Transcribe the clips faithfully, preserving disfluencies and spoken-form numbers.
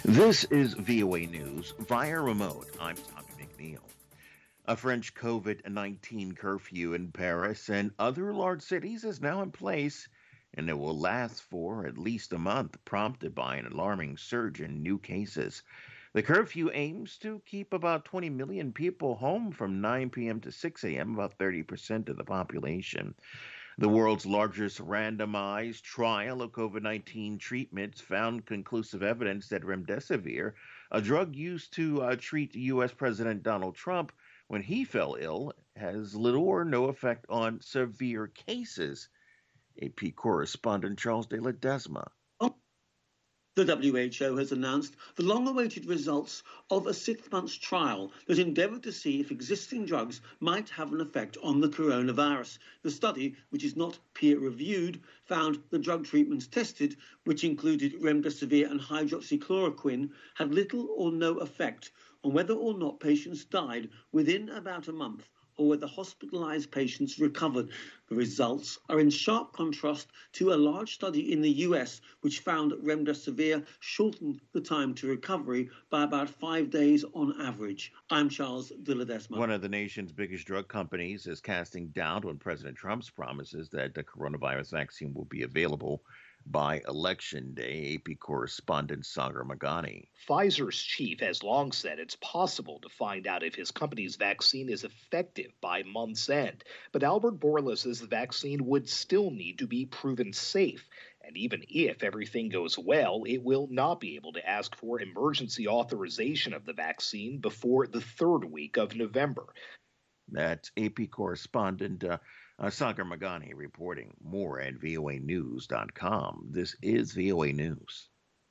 This is V O A News via remote. I'm Tommy McNeil. A French COVID nineteen curfew in Paris and other large cities is now in place, and it will last for at least a month, prompted by an alarming surge in new cases. The curfew aims to keep about twenty million people home from nine p.m. to six a.m., about thirty percent of the population. The world's largest randomized trial of COVID nineteen treatments found conclusive evidence that remdesivir, a drug used to uh, treat U S. President Donald Trump when he fell ill, has little or no effect on severe cases. A P correspondent Charles de Ledesma. The W H O has announced the long-awaited results of a six-month trial that endeavoured to see if existing drugs might have an effect on the coronavirus. The study, which is not peer-reviewed, found the drug treatments tested, which included remdesivir and hydroxychloroquine, had little or no effect on whether or not patients died within about a month, or whether hospitalized patients recovered. The results are in sharp contrast to a large study in the U S, which found that remdesivir shortened the time to recovery by about five days on average. I'm Charles de Ledesma. One of the nation's biggest drug companies is casting doubt on President Trump's promises that the coronavirus vaccine will be available by Election Day. A P correspondent Sagar Magani. Pfizer's chief has long said it's possible to find out if his company's vaccine is effective by month's end. But Albert Bourla says the vaccine would still need to be proven safe. And even if everything goes well, it will not be able to ask for emergency authorization of the vaccine before the third week of November. That's A P correspondent uh, uh, Sagar Magani reporting. More at V O A news dot com. This is V O A News.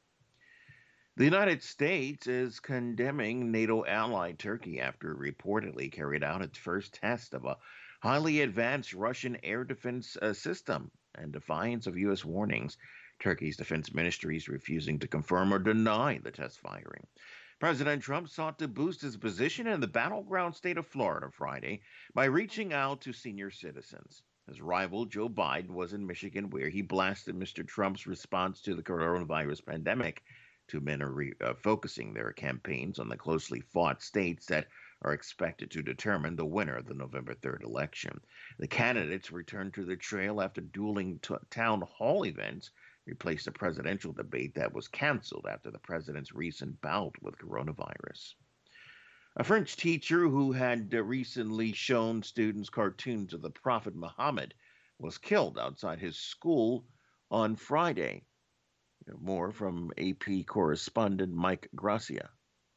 The United States is condemning NATO ally Turkey after it reportedly carried out its first test of a highly advanced Russian air defense uh, system. In defiance of U S warnings, Turkey's defense ministry is refusing to confirm or deny the test firing. President Trump sought to boost his position in the battleground state of Florida Friday by reaching out to senior citizens. His rival, Joe Biden, was in Michigan, where he blasted Mister Trump's response to the coronavirus pandemic. Two men are re- uh, focusing their campaigns on the closely fought states that are expected to determine the winner of the November third election. The candidates returned to the trail after dueling t- town hall events replaced a presidential debate that was canceled after the president's recent bout with coronavirus. A French teacher who had uh, recently shown students cartoons of the Prophet Muhammad was killed outside his school on Friday. More from A P correspondent Mike Gracia.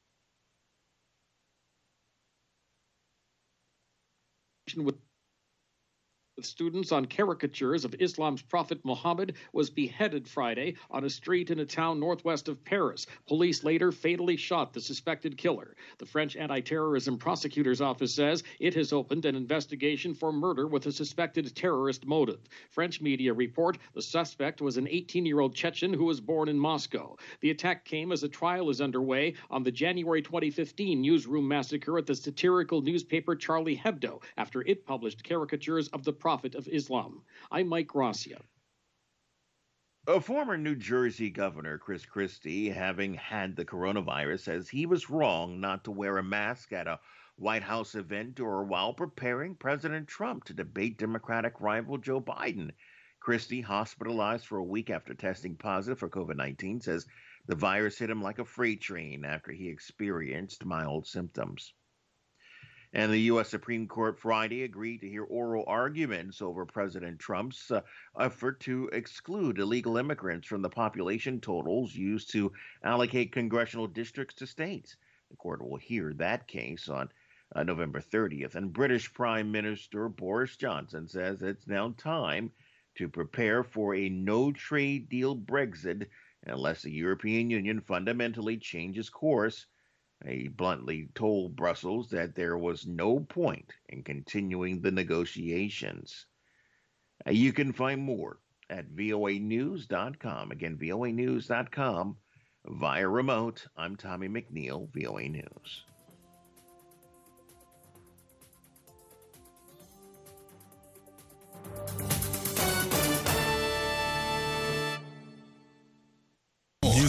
With with students on caricatures of Islam's Prophet Muhammad was beheaded Friday on a street in a town northwest of Paris. Police later fatally shot the suspected killer. The French Anti-Terrorism Prosecutor's Office says it has opened an investigation for murder with a suspected terrorist motive. French media report the suspect was an eighteen-year-old Chechen who was born in Moscow. The attack came as a trial is underway on the January twenty fifteen newsroom massacre at the satirical newspaper Charlie Hebdo after it published caricatures of the Prophet of Islam. I'm Mike Gracia. A former New Jersey governor, Chris Christie, having had the coronavirus, says he was wrong not to wear a mask at a White House event or while preparing President Trump to debate Democratic rival Joe Biden. Christie, hospitalized for a week after testing positive for COVID nineteen, says the virus hit him like a freight train after he experienced mild symptoms. And the U S. Supreme Court Friday agreed to hear oral arguments over President Trump's uh, effort to exclude illegal immigrants from the population totals used to allocate congressional districts to states. The court will hear that case on uh, November thirtieth. And British Prime Minister Boris Johnson says it's now time to prepare for a no-trade deal Brexit unless the European Union fundamentally changes course. He bluntly told Brussels that there was no point in continuing the negotiations. Uh, you can find more at V O A news dot com. Again, V O A news dot com via remote. I'm Tommy McNeil, V O A News.